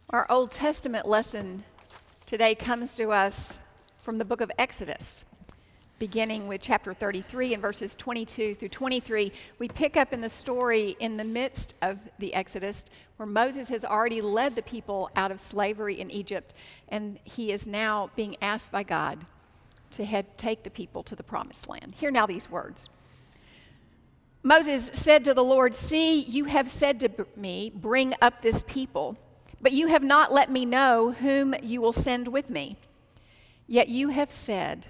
Our Old Testament lesson today comes to us from the book of Exodus, beginning with chapter 33 and verses 22 through 23. We pick up in the story in the midst of the Exodus where Moses has already led the people out of slavery in Egypt, and he is now being asked by God to take the people to the promised land. Hear now these words. Moses said to the Lord, "See, you have said to me, bring up this people. But you have not let me know whom you will send with me. Yet you have said,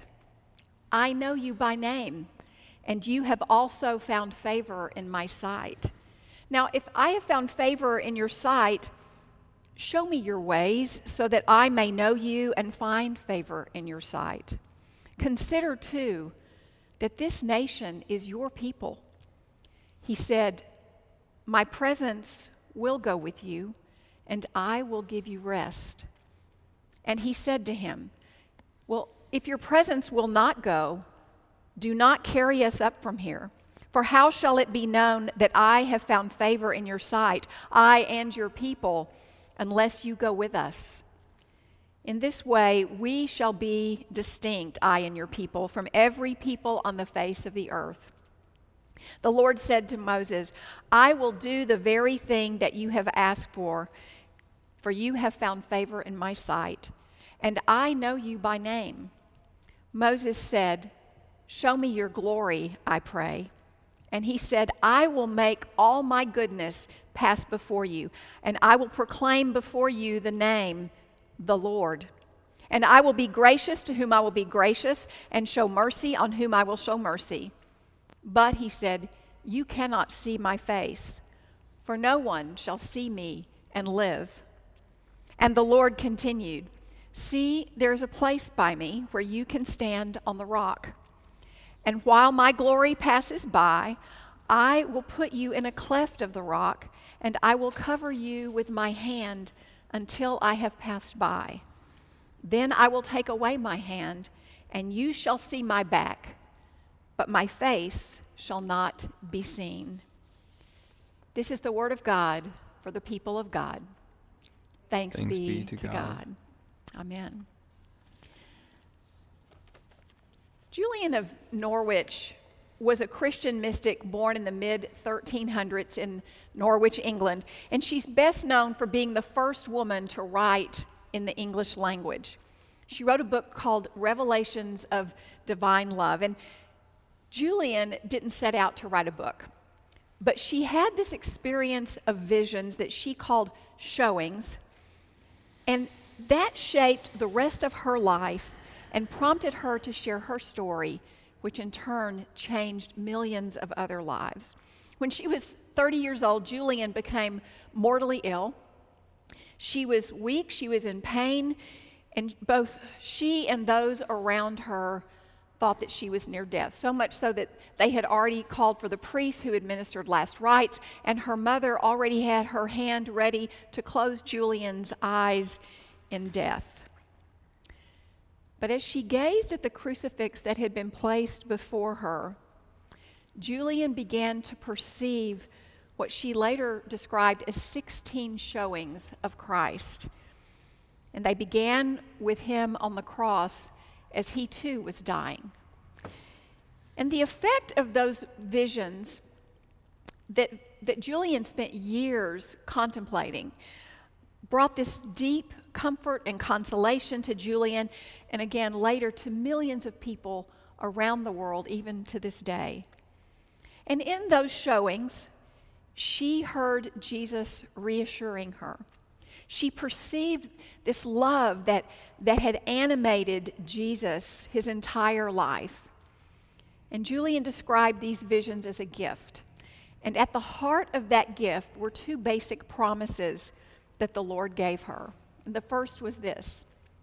I know you by name, and you have also found favor in my sight. Now, if I have found favor in your sight, show me your ways so that I may know you and find favor in your sight. Consider, too, that this nation is your people." He said, "My presence will go with you, and I will give you rest." And he said to him, "Well, if your presence will not go, do not carry us up from here. For how shall it be known that I have found favor in your sight, I and your people, unless you go with us? In this way we shall be distinct, I and your people, from every people on the face of the earth." The Lord said to Moses, "I will do the very thing that you have asked for you have found favor in my sight, and I know you by name." Moses said, "Show me your glory, I pray." And he said, "I will make all my goodness pass before you, and I will proclaim before you the name, the Lord. And I will be gracious to whom I will be gracious, and show mercy on whom I will show mercy. But," he said, "you cannot see my face, for no one shall see me and live." And the Lord continued, "See, there is a place by me where you can stand on the rock. And while my glory passes by, I will put you in a cleft of the rock, and I will cover you with my hand until I have passed by. Then I will take away my hand, and you shall see my back, but my face shall not be seen." This is the word of God for the people of God. Thanks be to God. Amen. Julian of Norwich was a Christian mystic born in the mid-1300s in Norwich, England, and she's best known for being the first woman to write in the English language. She wrote a book called Revelations of Divine Love, and Julian didn't set out to write a book, but she had this experience of visions that she called showings, and that shaped the rest of her life and prompted her to share her story, which in turn changed millions of other lives. When she was 30 years old, Julian became mortally ill. She was weak, she was in pain, and both she and those around her thought that she was near death, so much so that they had already called for the priest who administered last rites, and her mother already had her hand ready to close Julian's eyes in death. But as she gazed at the crucifix that had been placed before her, Julian began to perceive what she later described as 16 showings of Christ. And they began with him on the cross as he too was dying. And the effect of those visions that Julian spent years contemplating brought this deep comfort and consolation to Julian, and again later to millions of people around the world, even to this day. And in those showings, she heard Jesus reassuring her. She perceived this love that had animated Jesus his entire life. And Julian described these visions as a gift. And at the heart of that gift were two basic promises that the Lord gave her. And the first was this: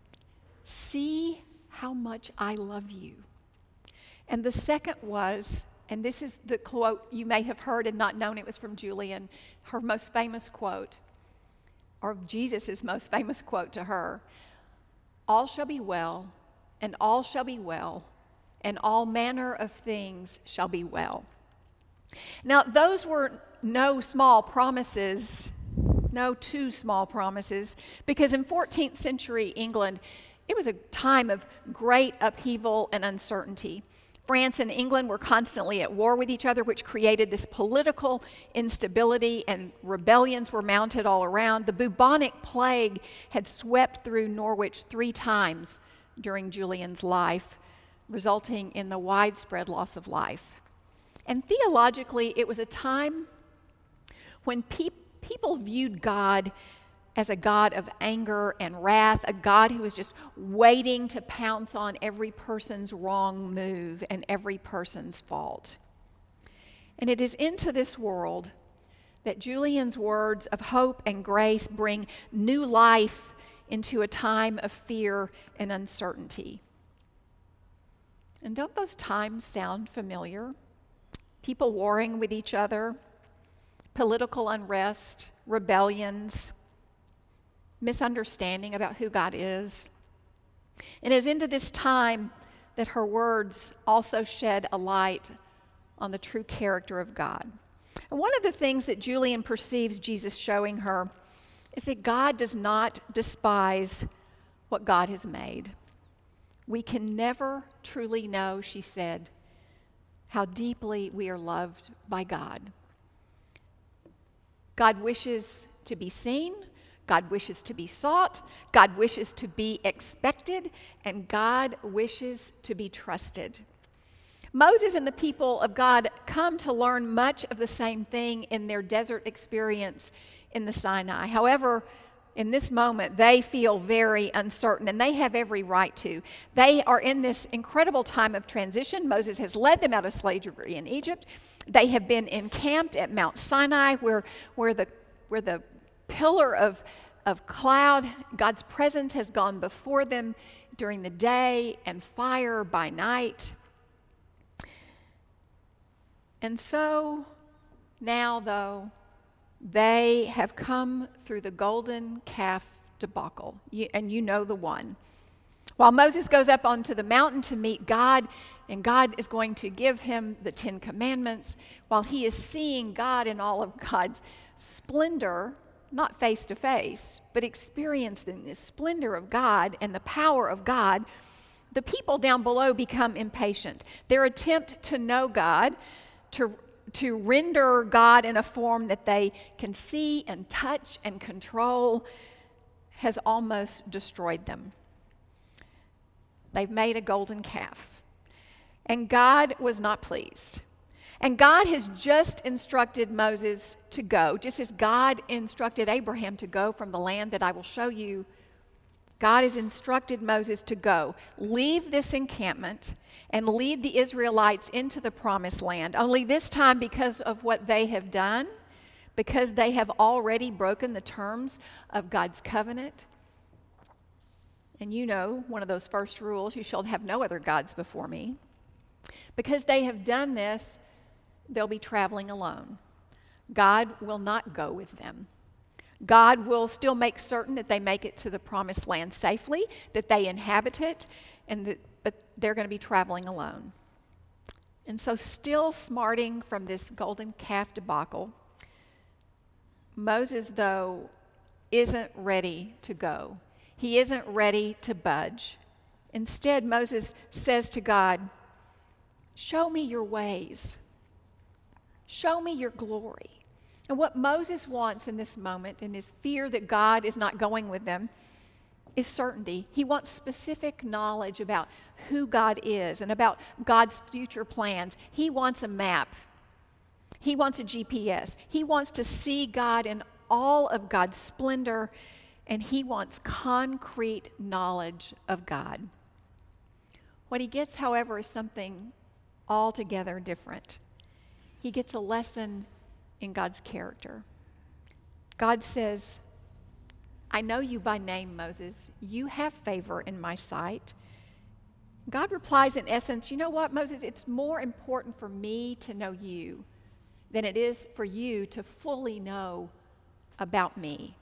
"See how much I love you." And the second was, and this is the quote you may have heard and not known it was from Julian, her most famous quote, or Jesus' most famous quote to her: "All shall be well, and all shall be well, and all manner of things shall be well." Now, those were no small promises no too small promises, because in 14th century England, it was a time of great upheaval and uncertainty. France and England were constantly at war with each other, which created this political instability, and rebellions were mounted all around. The bubonic plague had swept through Norwich 3 times during Julian's life, resulting in the widespread loss of life. And theologically, it was a time when people viewed God as a God of anger and wrath, a God who was just waiting to pounce on every person's wrong move and every person's fault. And it is into this world that Julian's words of hope and grace bring new life into a time of fear and uncertainty. And don't those times sound familiar? People warring with each other, political unrest, rebellions, misunderstanding about who God is. And it is into this time that her words also shed a light on the true character of God. And one of the things that Julian perceives Jesus showing her is that God does not despise what God has made. We can never truly know, she said, how deeply we are loved by God. God wishes to be seen, God wishes to be sought, God wishes to be expected, and God wishes to be trusted. Moses and the people of God come to learn much of the same thing in their desert experience in the Sinai. However, in this moment, they feel very uncertain, and they have every right to. They are in this incredible time of transition. Moses has led them out of slavery in Egypt. They have been encamped at Mount Sinai, where the pillar of cloud, God's presence has gone before them during the day and fire by night. And so now, though, they have come through the golden calf debacle, and you know the one. While Moses goes up onto the mountain to meet God, and God is going to give him the 10 Commandments, while he is seeing God in all of God's splendor, not face to face, but experiencing the splendor of God and the power of God, the people down below become impatient. Their attempt to know God, to render God in a form that they can see and touch and control, has almost destroyed them. They've made a golden calf. And God was not pleased. And God has just instructed Moses to go, just as God instructed Abraham to go from the land that I will show you. God has instructed Moses to go, leave this encampment, and lead the Israelites into the promised land. Only this time, because of what they have done, because they have already broken the terms of God's covenant. And you know, one of those first rules, you shall have no other gods before me. Because they have done this, they'll be traveling alone. God will not go with them. God will still make certain that they make it to the promised land safely, that they inhabit it, but they're going to be traveling alone. And so, still smarting from this golden calf debacle, Moses, though, isn't ready to go. He isn't ready to budge. Instead, Moses says to God, "Show me your ways. Show me your glory." And what Moses wants in this moment, in his fear that God is not going with them, is certainty. He wants specific knowledge about who God is and about God's future plans. He wants a map. He wants a GPS. He wants to see God in all of God's splendor, and he wants concrete knowledge of God. What he gets, however, is something altogether different. He gets a lesson in God's character. God says, "I know you by name, Moses. You have favor in my sight." God replies in essence, "You know what, Moses? It's more important for me to know you than it is for you to fully know about me."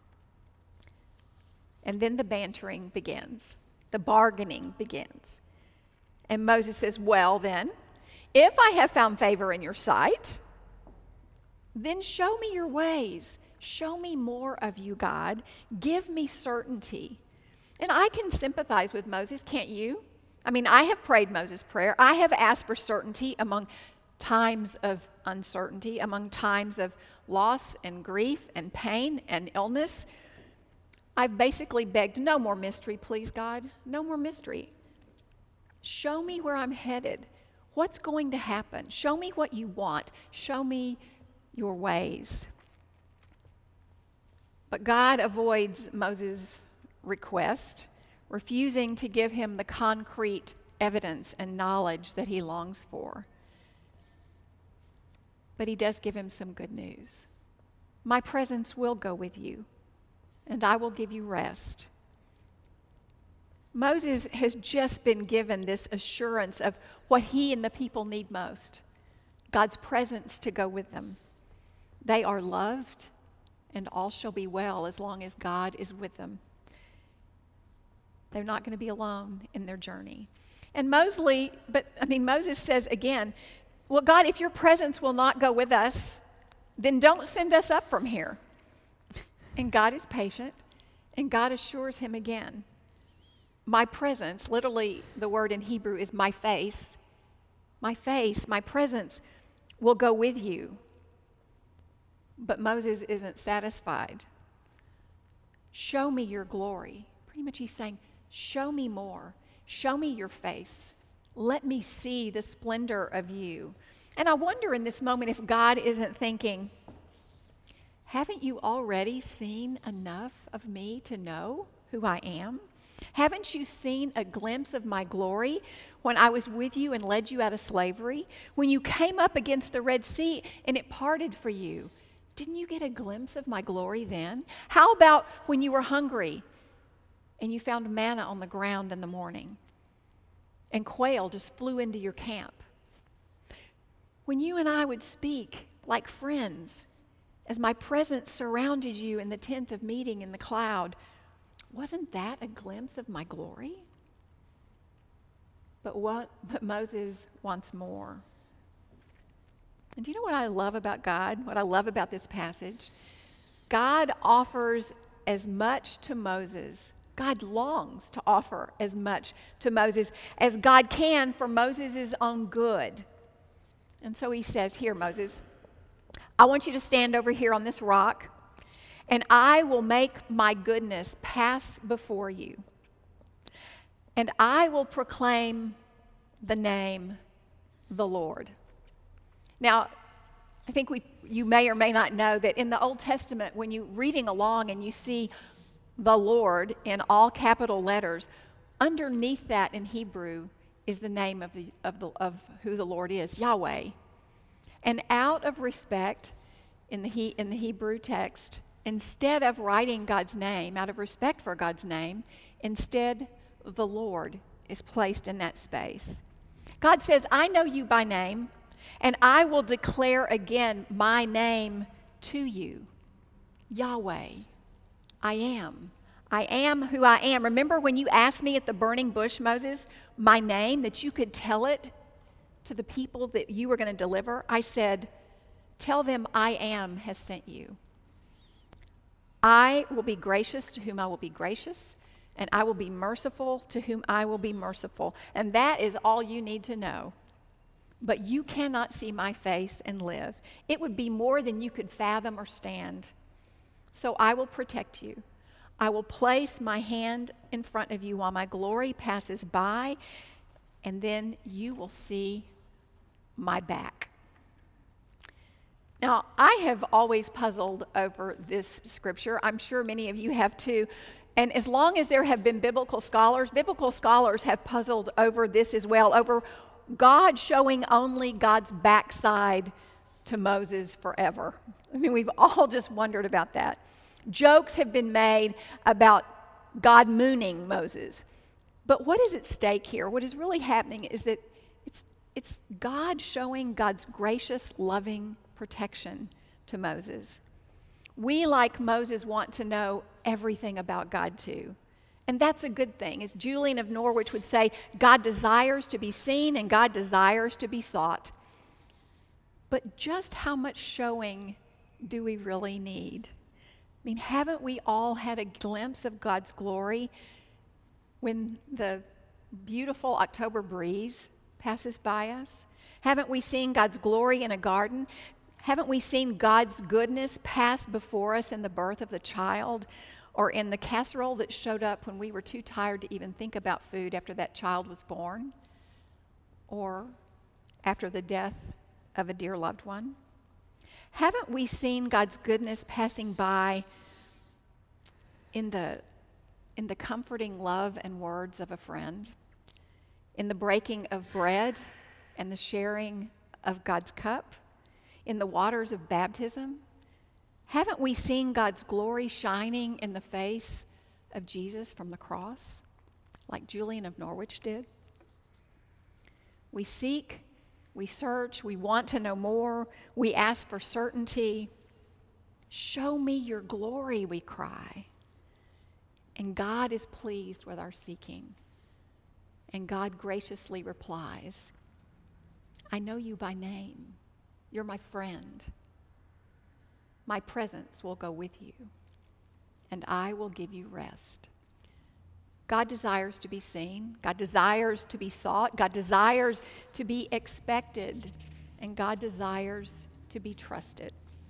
And then the bantering begins. The bargaining begins. And Moses says, "Well then, if I have found favor in your sight, then show me your ways. Show me more of you, God. Give me certainty. And I can sympathize with Moses, can't you? I mean, I have prayed Moses' prayer. I have asked for certainty among times of uncertainty, among times of loss and grief and pain and illness. I've basically begged, no more mystery, please, God. No more mystery. Show me where I'm headed. What's going to happen? Show me what you want. Show me your ways. But God avoids Moses' request, refusing to give him the concrete evidence and knowledge that he longs for. But he does give him some good news. My presence will go with you, and I will give you rest. Moses has just been given this assurance of what he and the people need most, God's presence to go with them. They are loved, and all shall be well as long as God is with them. They're not going to be alone in their journey. And Moses says again, well, God, if your presence will not go with us, then don't send us up from here. And God is patient, and God assures him again, my presence, literally the word in Hebrew is my face, my presence will go with you. But Moses isn't satisfied. Show me your glory. Pretty much he's saying, show me more. Show me your face. Let me see the splendor of you. And I wonder in this moment if God isn't thinking, haven't you already seen enough of me to know who I am? Haven't you seen a glimpse of my glory when I was with you and led you out of slavery? When you came up against the Red Sea and it parted for you, didn't you get a glimpse of my glory then? How about when you were hungry and you found manna on the ground in the morning and quail just flew into your camp? When you and I would speak like friends as my presence surrounded you in the tent of meeting in the cloud, wasn't that a glimpse of my glory? But Moses wants more. And do you know what I love about God? What I love about this passage? God offers as much to Moses. God longs to offer as much to Moses as God can for Moses' own good. And so he says, here, Moses, I want you to stand over here on this rock, and I will make my goodness pass before you. And I will proclaim the name, the Lord. Now, I think you may or may not know that in the Old Testament, when you're reading along and you see the Lord in all capital letters, underneath that in Hebrew is the name of who the Lord is, Yahweh. And out of respect in the Hebrew text, instead of writing God's name, out of respect for God's name, instead the Lord is placed in that space. God says, I know you by name, and I will declare again my name to you. Yahweh, I am. I am who I am. Remember when you asked me at the burning bush, Moses, my name, that you could tell it to the people that you were going to deliver? I said, tell them I am has sent you. I will be gracious to whom I will be gracious, and I will be merciful to whom I will be merciful. And that is all you need to know. But you cannot see my face and live. It would be more than you could fathom or stand. So I will protect you. I will place my hand in front of you while my glory passes by, and then you will see my back. Now, I have always puzzled over this scripture. I'm sure many of you have too. And as long as there have been biblical scholars have puzzled over this as well, over God showing only God's backside to Moses forever. I mean, we've all just wondered about that. Jokes have been made about God mooning Moses. But what is at stake here? What is really happening is that it's God showing God's gracious, loving protection to Moses. We, like Moses, want to know everything about God too. And that's a good thing. As Julian of Norwich would say, God desires to be seen and God desires to be sought. But just how much showing do we really need? mean, haven't we all had a glimpse of God's glory when the beautiful October breeze passes by us? Haven't we seen God's glory in a garden? Haven't we seen God's goodness pass before us in the birth of the child, or in the casserole that showed up when we were too tired to even think about food after that child was born, or after the death of a dear loved one? Haven't we seen God's goodness passing by in the comforting love and words of a friend, in the breaking of bread and the sharing of God's cup, in the waters of baptism? Haven't we seen God's glory shining in the face of Jesus from the cross, like Julian of Norwich did? We seek, we search, we want to know more, we ask for certainty. Show me your glory, we cry. And God is pleased with our seeking. And God graciously replies, I know you by name. You're my friend. My presence will go with you, and I will give you rest. God desires to be seen. God desires to be sought. God desires to be expected. And God desires to be trusted.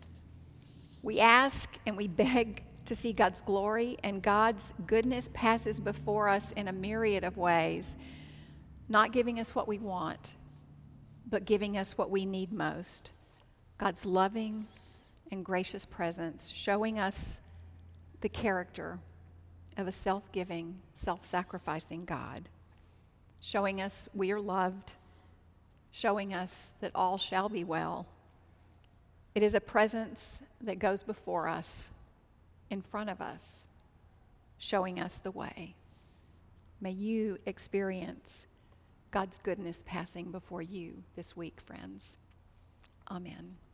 We ask and we beg to see God's glory, and God's goodness passes before us in a myriad of ways, not giving us what we want, but giving us what we need most. God's loving and gracious presence, showing us the character of a self-giving, self-sacrificing God, showing us we are loved, showing us that all shall be well. It is a presence that goes before us, in front of us, showing us the way. May you experience God's goodness passing before you this week, friends. Amen.